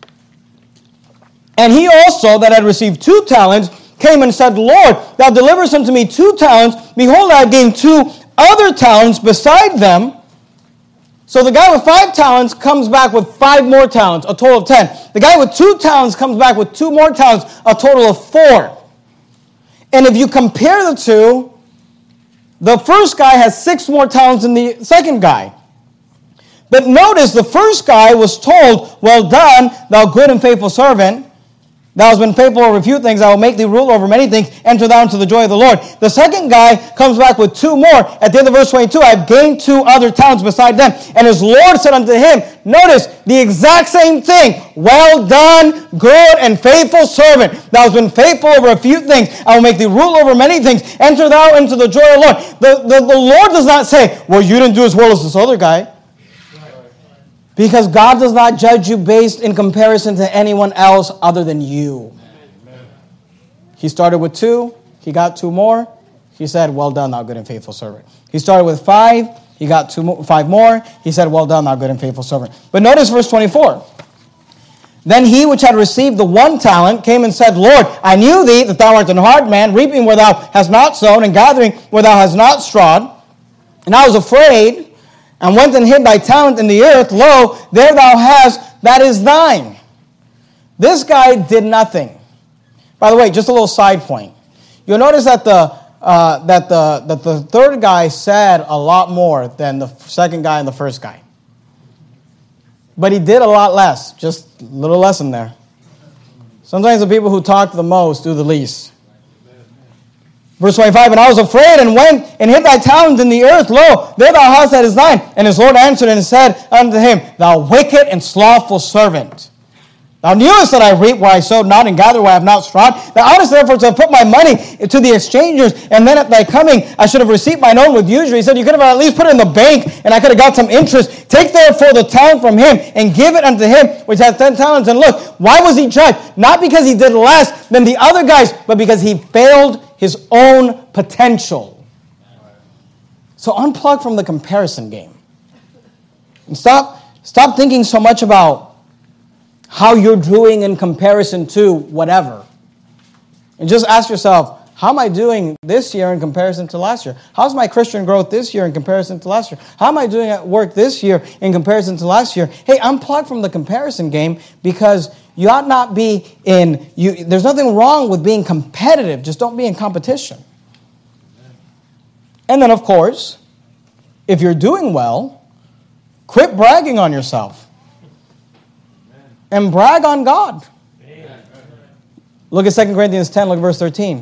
And he also that had received two talents came and said, Lord, thou deliverest unto me two talents. Behold, I have gained two other talents beside them. So the guy with five talents comes back with five more talents, a total of ten. The guy with two talents comes back with two more talents, a total of four. And if you compare the two, the first guy has six more talents than the second guy. But notice the first guy was told, well done, thou good and faithful servant. Thou hast been faithful over a few things. I will make thee ruler over many things. Enter thou into the joy of the Lord. The second guy comes back with two more. At the end of verse twenty-two, I have gained two other talents beside them. And his Lord said unto him, notice the exact same thing. Well done, good and faithful servant. Thou hast been faithful over a few things. I will make thee rule over many things. Enter thou into the joy of the Lord. The, the, the Lord does not say, well, you didn't do as well as this other guy. Because God does not judge you based in comparison to anyone else other than you. Amen. He started with two. He got two more. He said, well done, thou good and faithful servant. He started with five. He got two, mo- five more. He said, well done, thou good and faithful servant. But notice verse twenty-four. Then he which had received the one talent came and said, Lord, I knew thee that thou art an hard man, reaping where thou hast not sown, and gathering where thou hast not strawed. And I was afraid, and went and hid thy talent in the earth. Lo, there thou hast, that is thine. This guy did nothing. By the way, just a little side point. You'll notice that the uh, that the that the third guy said a lot more than the second guy and the first guy. But he did a lot less. Just a little lesson there. Sometimes the people who talk the most do the least. Verse twenty-five, and I was afraid and went and hid thy talent in the earth. Lo, there thou hast, that is thine. And his Lord answered and said unto him, thou wicked and slothful servant. Thou knewest that I reap where I sowed not, and gather where I have not strawed. Thou oughtest therefore to have put my money to the exchangers, and then at thy coming I should have received mine own with usury. He said, you could have at least put it in the bank, and I could have got some interest. Take therefore the talent from him, and give it unto him which hath ten talents. And look, why was he judged? Not because he did less than the other guys, but because he failed his own potential. So unplug from the comparison game. And stop, stop thinking so much about how you're doing in comparison to whatever. And just ask yourself, how am I doing this year in comparison to last year? How's my Christian growth this year in comparison to last year? How am I doing at work this year in comparison to last year? Hey, unplug from the comparison game, because you ought not be in, you, there's nothing wrong with being competitive. Just don't be in competition. And then, of course, if you're doing well, quit bragging on yourself. And brag on God. Amen. Look at Second Corinthians ten, look at verse thirteen.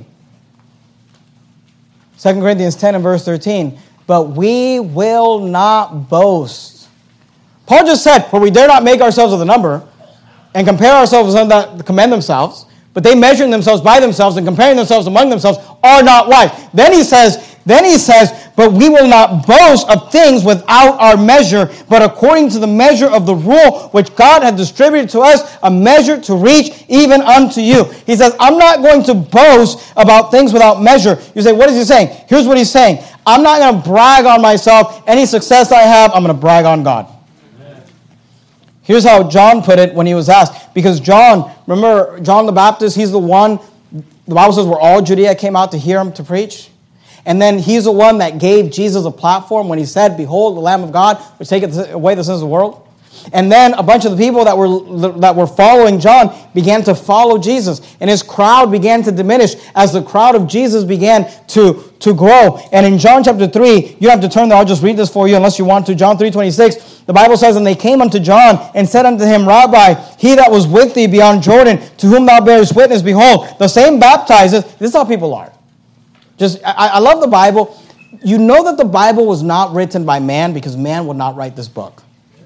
Second Corinthians ten and verse thirteen. But we will not boast. Paul just said, for we dare not make ourselves of the number and compare ourselves with some that commend themselves, but they measuring themselves by themselves and comparing themselves among themselves are not wise. Then he says, then he says, but we will not boast of things without our measure, but according to the measure of the rule which God had distributed to us, a measure to reach even unto you. He says, I'm not going to boast about things without measure. You say, what is he saying? Here's what he's saying. I'm not going to brag on myself. Any success I have, I'm going to brag on God. Amen. Here's how John put it when he was asked. Because John, remember John the Baptist, he's the one, the Bible says, where all Judea came out to hear him to preach. And then he's the one that gave Jesus a platform when he said, behold, the Lamb of God, which taketh away the sins of the world. And then a bunch of the people that were that were following John began to follow Jesus. And his crowd began to diminish as the crowd of Jesus began to, to grow. And in John chapter three, you don't have to turn there, I'll just read this for you unless you want to. John three twenty-six, the Bible says, and they came unto John and said unto him, Rabbi, he that was with thee beyond Jordan, to whom thou bearest witness, behold, the same baptizeth. This is how people are. Just, I, I love the Bible. You know that the Bible was not written by man because man would not write this book.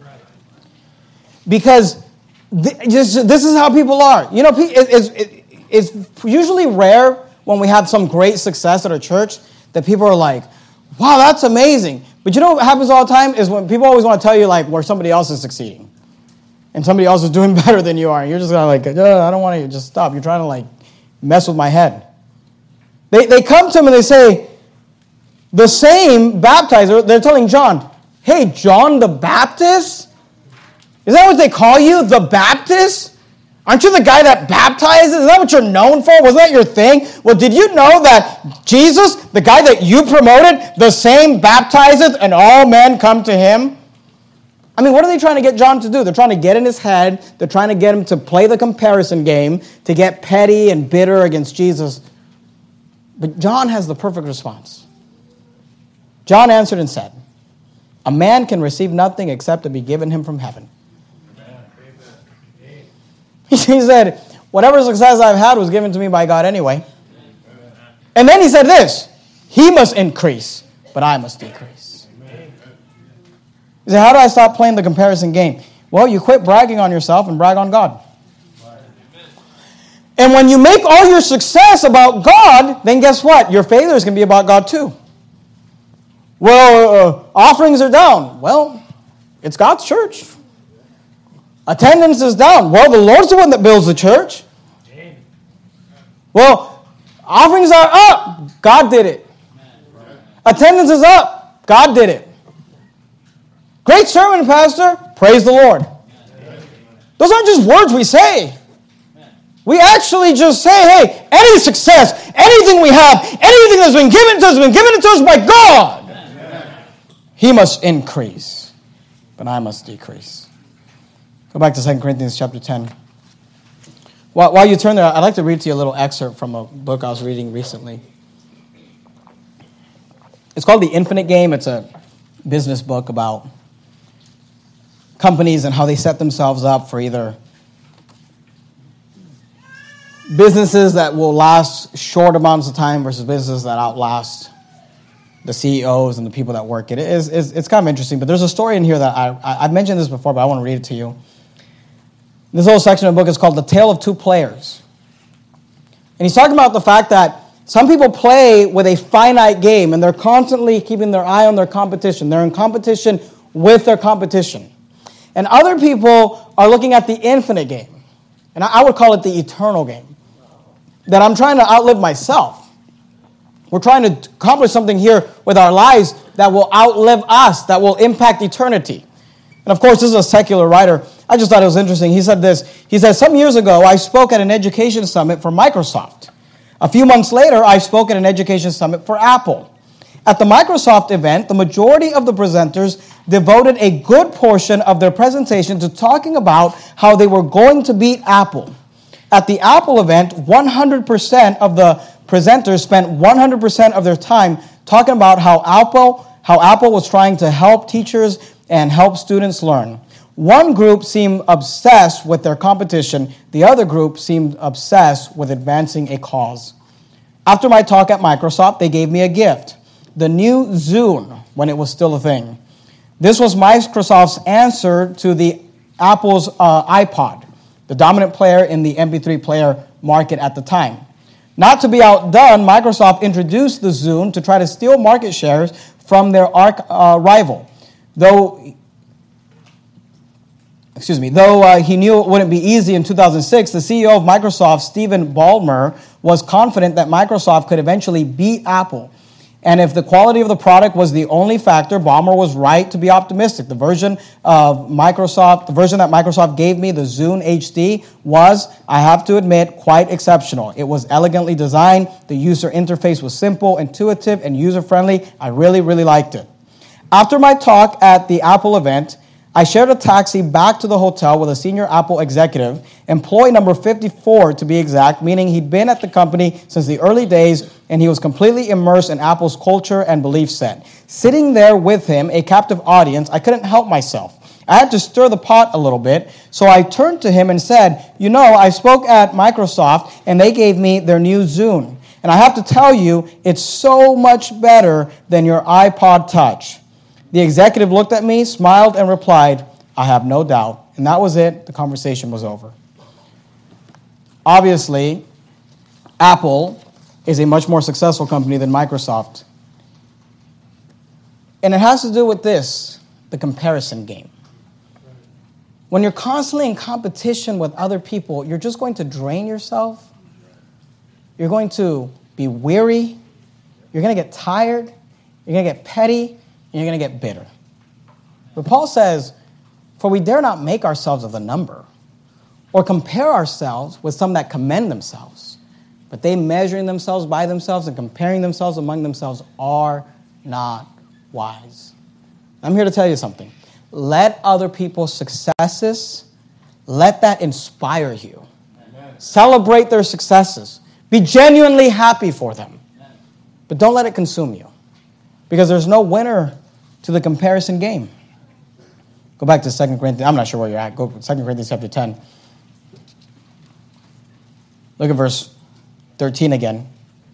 Because th- just, this is how people are. You know, it, it's, it, it's usually rare when we have some great success at a church that people are like, wow, that's amazing. But you know what happens all the time is when people always want to tell you like where somebody else is succeeding. And somebody else is doing better than you are. And you're just kind of like, oh, I don't want to just stop. You're trying to like mess with my head. They they come to him and they say, the same baptizer, they're telling John, hey, John the Baptist? Is that what they call you, the Baptist? Aren't you the guy that baptizes? Is that what you're known for? Wasn't that your thing? Well, did you know that Jesus, the guy that you promoted, the same baptizeth and all men come to him? I mean, what are they trying to get John to do? They're trying to get in his head. They're trying to get him to play the comparison game, to get petty and bitter against Jesus. But John has the perfect response. John answered and said, a man can receive nothing except to be given him from heaven. He said, whatever success I've had was given to me by God anyway. And then he said this, he must increase, but I must decrease. He said, how do I stop playing the comparison game? Well, you quit bragging on yourself and brag on God. And when you make all your success about God, then guess what? Your failures can be about God too. Well, uh, offerings are down. Well, it's God's church. Attendance is down. Well, the Lord's the one that builds the church. Well, offerings are up. God did it. Attendance is up. God did it. Great sermon, Pastor. Praise the Lord. Those aren't just words we say. We actually just say, hey, any success, anything we have, anything that's been given to us has been given to us by God. He must increase, but I must decrease. Go back to Second Corinthians chapter ten. While, while you turn there, I'd like to read to you a little excerpt from a book I was reading recently. It's called The Infinite Game. It's a business book about companies and how they set themselves up for either businesses that will last short amounts of time versus businesses that outlast the C E Os and the people that work it. It is, it's, it's kind of interesting, but there's a story in here that I, I, I've mentioned this before, but I want to read it to you. This little section of the book is called The Tale of Two Players. And he's talking about the fact that some people play with a finite game, and they're constantly keeping their eye on their competition. They're in competition with their competition. And other people are looking at the infinite game. And I would call it the eternal game. That I'm trying to outlive myself. We're trying to accomplish something here with our lives that will outlive us, that will impact eternity. And of course, this is a secular writer. I just thought it was interesting. He said this. He said, some years ago, I spoke at an education summit for Microsoft. A few months later, I spoke at an education summit for Apple. At the Microsoft event, the majority of the presenters devoted a good portion of their presentation to talking about how they were going to beat Apple. At the Apple event, one hundred percent of the presenters spent one hundred percent of their time talking about how Apple, how Apple was trying to help teachers and help students learn. One group seemed obsessed with their competition. The other group seemed obsessed with advancing a cause. After my talk at Microsoft, they gave me a gift, the new Zune, when it was still a thing. This was Microsoft's answer to the Apple's uh, iPod, the dominant player in the M P three player market at the time. Not to be outdone, Microsoft introduced the Zune to try to steal market shares from their arch uh, rival. Though, excuse me, though uh, he knew it wouldn't be easy in two thousand six, the C E O of Microsoft, Stephen Ballmer, was confident that Microsoft could eventually beat Apple. And if the quality of the product was the only factor, Ballmer was right to be optimistic. The version of Microsoft, the version that Microsoft gave me, the Zune H D, was, I have to admit, quite exceptional. It was elegantly designed. The user interface was simple, intuitive, and user-friendly. I really, really liked it. After my talk at the Apple event, I shared a taxi back to the hotel with a senior Apple executive, employee number fifty-four to be exact, meaning he'd been at the company since the early days and he was completely immersed in Apple's culture and belief set. Sitting there with him, a captive audience, I couldn't help myself. I had to stir the pot a little bit, so I turned to him and said, you know, I spoke at Microsoft and they gave me their new Zune. And I have to tell you, it's so much better than your iPod Touch. The executive looked at me, smiled, and replied, I have no doubt. And that was it. The conversation was over. Obviously, Apple is a much more successful company than Microsoft. And it has to do with this, the comparison game. When you're constantly in competition with other people, you're just going to drain yourself. You're going to be weary. You're going to get tired. You're going to get petty. And you're going to get bitter. But Paul says, for we dare not make ourselves of the number or compare ourselves with some that commend themselves. But they measuring themselves by themselves and comparing themselves among themselves are not wise. I'm here to tell you something. let other people's successes, let that inspire you. Amen. Celebrate their successes. Be genuinely happy for them. Amen. But don't let it consume you. Because there's no winner to the comparison game. Go back to Second Corinthians. I'm not sure where you're at. Go to Second Corinthians chapter ten. Look at verse thirteen again.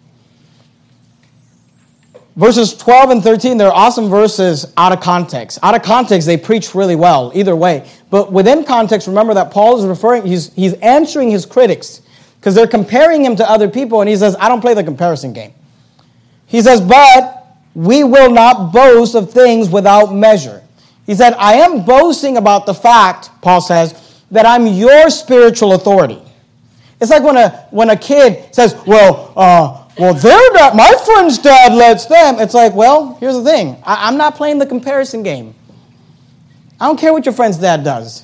Verses twelve and thirteen, they're awesome verses out of context. Out of context, they preach really well, either way. But within context, remember that Paul is referring, he's, he's answering his critics because they're comparing him to other people, and he says, I don't play the comparison game. He says, but we will not boast of things without measure. He said, I am boasting about the fact, Paul says, that I'm your spiritual authority. It's like when a when a kid says, well, uh, well, they're not, my friend's dad lets them. It's like, well, here's the thing. I, I'm not playing the comparison game. I don't care what your friend's dad does.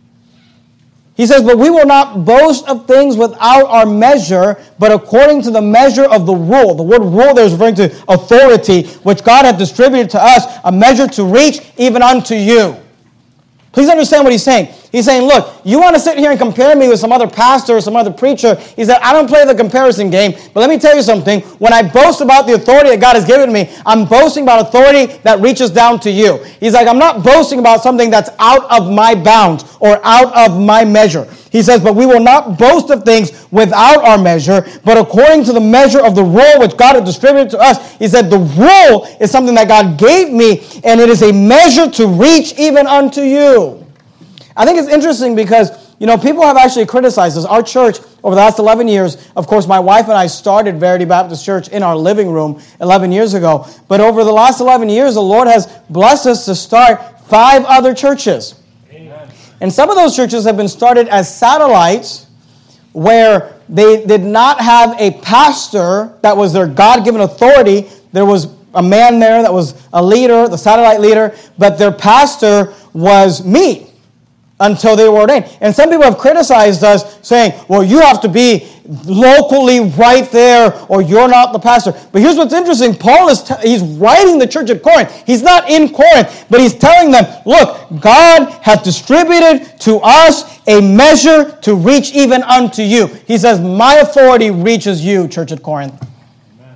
He says, but we will not boast of things without our measure, but according to the measure of the rule. The word rule there is referring to authority, which God hath distributed to us, a measure to reach even unto you. Please understand what he's saying. He's saying, look, you want to sit here and compare me with some other pastor or some other preacher. He said, I don't play the comparison game. But let me tell you something. When I boast about the authority that God has given me, I'm boasting about authority that reaches down to you. He's like, I'm not boasting about something that's out of my bounds or out of my measure. He says, but we will not boast of things without our measure, but according to the measure of the rule which God has distributed to us. He said, the rule is something that God gave me, and it is a measure to reach even unto you. I think it's interesting because, you know, people have actually criticized us. Our church, over the last eleven years, of course, my wife and I started Verity Baptist Church in our living room eleven years ago. But over the last eleven years, the Lord has blessed us to start five other churches. Amen. And some of those churches have been started as satellites where they did not have a pastor that was their God-given authority. There was a man there that was a leader, the satellite leader, but their pastor was me. Until they were ordained. And some people have criticized us saying, well, you have to be locally right there or you're not the pastor. But here's what's interesting. Paul is t- he's writing the church at Corinth. He's not in Corinth, but he's telling them, look, God hath distributed to us a measure to reach even unto you. He says, my authority reaches you, church at Corinth. Amen.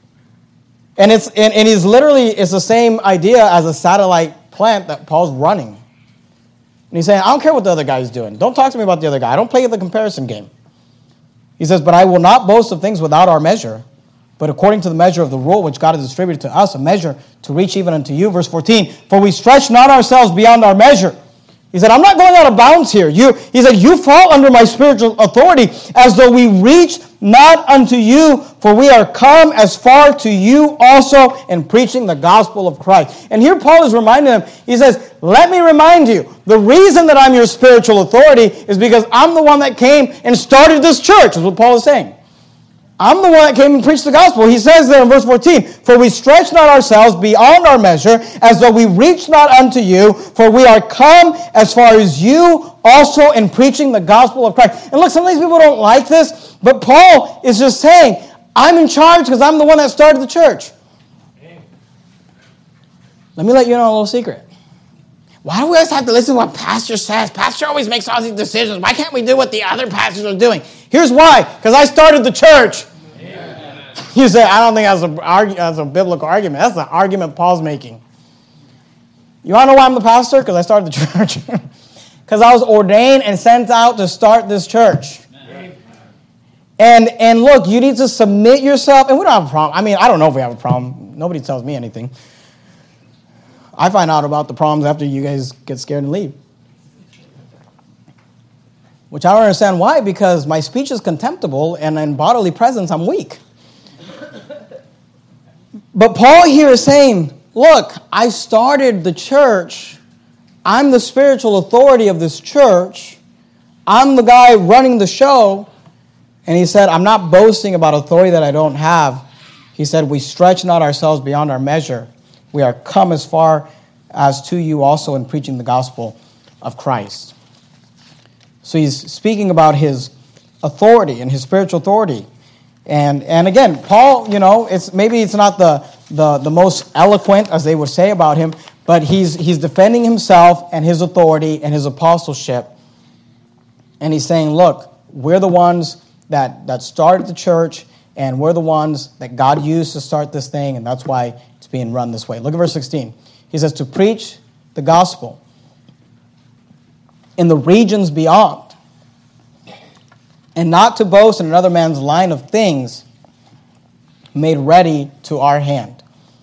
And it's and, and he's literally, it's the same idea as a satellite plant that Paul's running. And he's saying, I don't care what the other guy's doing. Don't talk to me about the other guy. I don't play the comparison game. He says, but I will not boast of things without our measure, but according to the measure of the rule which God has distributed to us, a measure to reach even unto you. Verse fourteen, for we stretch not ourselves beyond our measure. He said, I'm not going out of bounds here. You, he said, you fall under my spiritual authority as though we reach not unto you, for we are come as far to you also in preaching the gospel of Christ. And here Paul is reminding them, he says, let me remind you, the reason that I'm your spiritual authority is because I'm the one that came and started this church, is what Paul is saying. I'm the one that came and preached the gospel. He says there in verse fourteen, for we stretch not ourselves beyond our measure, as though we reach not unto you, for we are come as far as you also in preaching the gospel of Christ. And look, some of these people don't like this, but Paul is just saying, I'm in charge because I'm the one that started the church. Let me let you know a little secret. Why do we always have to listen to what pastor says? Pastor always makes all these decisions. Why can't we do what the other pastors are doing? Here's why. Because I started the church. Amen. You say, I don't think that's a, that's a biblical argument. That's the argument Paul's making. You want to know why I'm the pastor? Because I started the church. Because I was ordained and sent out to start this church. Amen. And, and look, you need to submit yourself. And we don't have a problem. I mean, I don't know if we have a problem. Nobody tells me anything. I find out about the problems after you guys get scared and leave. Which I don't understand why, because my speech is contemptible and in bodily presence I'm weak. But Paul here is saying, look, I started the church. I'm the spiritual authority of this church. I'm the guy running the show. And he said, I'm not boasting about authority that I don't have. He said, we stretch not ourselves beyond our measure. We are come as far as to you also in preaching the gospel of Christ. So he's speaking about his authority and his spiritual authority. And and again, Paul, you know, it's maybe it's not the, the, the most eloquent, as they would say about him, But he's he's defending himself and his authority and his apostleship. And he's saying, look, we're the ones that, that started the church, and we're the ones that God used to start this thing, and that's why it's being run this way. Look at verse sixteen. He says, to preach the gospel in the regions beyond, and not to boast in another man's line of things made ready to our hand.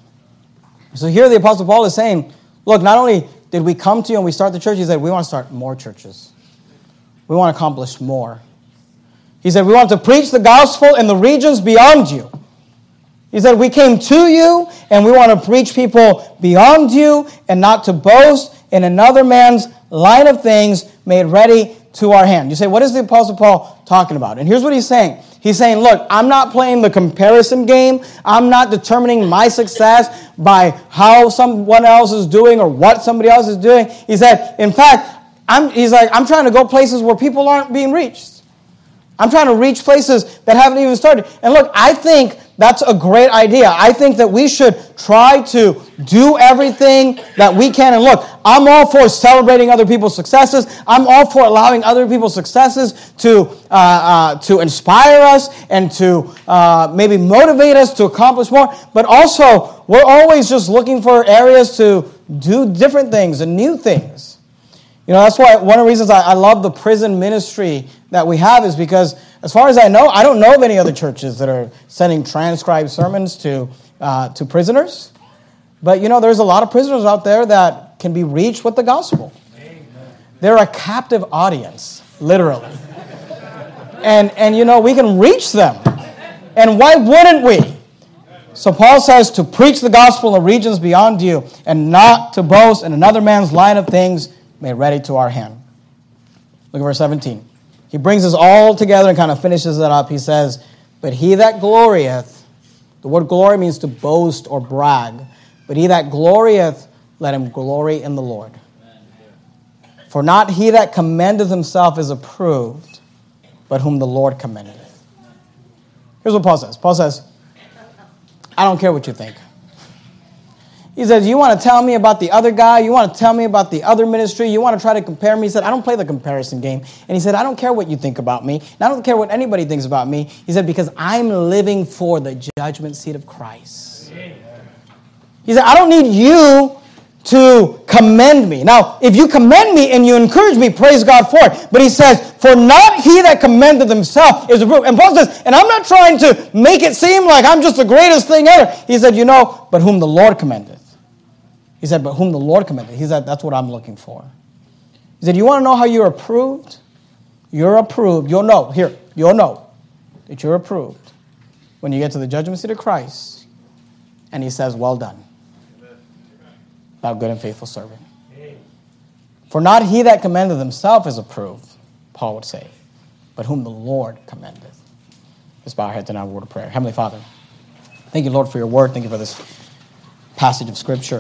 So here the Apostle Paul is saying, look, not only did we come to you and we start the church, he said, we want to start more churches. We want to accomplish more. He said, we want to preach the gospel in the regions beyond you. He said, we came to you and we want to preach people beyond you and not to boast in another man's line of things made ready to our hand. You say, what is the Apostle Paul talking about? And here's what he's saying. He's saying, look, I'm not playing the comparison game. I'm not determining my success by how someone else is doing or what somebody else is doing. He said, in fact, I'm, he's like, I'm trying to go places where people aren't being reached. I'm trying to reach places that haven't even started. And look, I think that's a great idea. I think that we should try to do everything that we can. And look, I'm all for celebrating other people's successes. I'm all for allowing other people's successes to uh, uh, to inspire us and to uh, maybe motivate us to accomplish more. But also, we're always just looking for areas to do different things and new things. You know, that's why one of the reasons I, I love the prison ministry that we have is because, as far as I know, I don't know of any other churches that are sending transcribed sermons to uh, to prisoners. But, you know, there's a lot of prisoners out there that can be reached with the gospel. Amen. They're a captive audience, literally. and, and, you know, we can reach them. And why wouldn't we? So Paul says to preach the gospel in the regions beyond you and not to boast in another man's line of things made ready to our hand. Look at verse seventeen. He brings us all together and kind of finishes it up. He says, but he that glorieth, the word glory means to boast or brag, but he that glorieth, let him glory in the Lord. For not he that commendeth himself is approved, but whom the Lord commendeth. Here's what Paul says. Paul says, I don't care what you think. He says, you want to tell me about the other guy? You want to tell me about the other ministry? You want to try to compare me? He said, I don't play the comparison game. And he said, I don't care what you think about me. And I don't care what anybody thinks about me. He said, because I'm living for the judgment seat of Christ. He said, I don't need you to commend me. Now, if you commend me and you encourage me, praise God for it. But he says, for not he that commendeth himself is approved. And Paul says, and I'm not trying to make it seem like I'm just the greatest thing ever. He said, you know, but whom the Lord commendeth. He said, but whom the Lord commended. He said, that's what I'm looking for. He said, you want to know how you're approved? You're approved. You'll know. Here, you'll know that you're approved when you get to the judgment seat of Christ. And he says, well done, thou good and faithful servant. For not he that commendeth himself is approved, Paul would say, but whom the Lord commendeth. Let's bow our heads and have a word of prayer. Heavenly Father, thank you, Lord, for your word. Thank you for this passage of Scripture.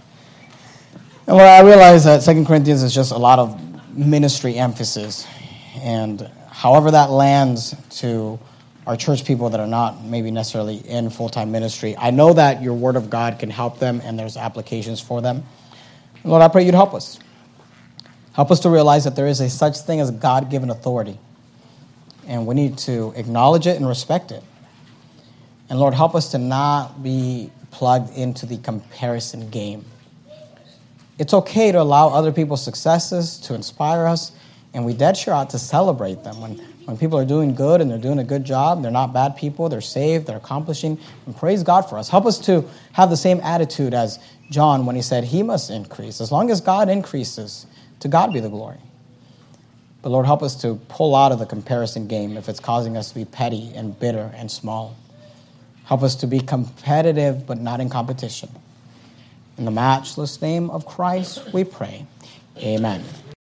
And Lord, I realize that Second Corinthians is just a lot of ministry emphasis. And however that lands to our church people that are not maybe necessarily in full-time ministry, I know that your word of God can help them and there's applications for them. And Lord, I pray you'd help us. Help us to realize that there is a such thing as God-given authority. And we need to acknowledge it and respect it. And Lord, help us to not be plugged into the comparison game. It's okay to allow other people's successes to inspire us, and we dead sure ought to celebrate them. When, when people are doing good and they're doing a good job, they're not bad people, they're saved, they're accomplishing, and praise God for us. Help us to have the same attitude as John when he said he must increase. As long as God increases, to God be the glory. But Lord, help us to pull out of the comparison game if it's causing us to be petty and bitter and small. Help us to be competitive but not in competition. In the matchless name of Christ, we pray. Amen.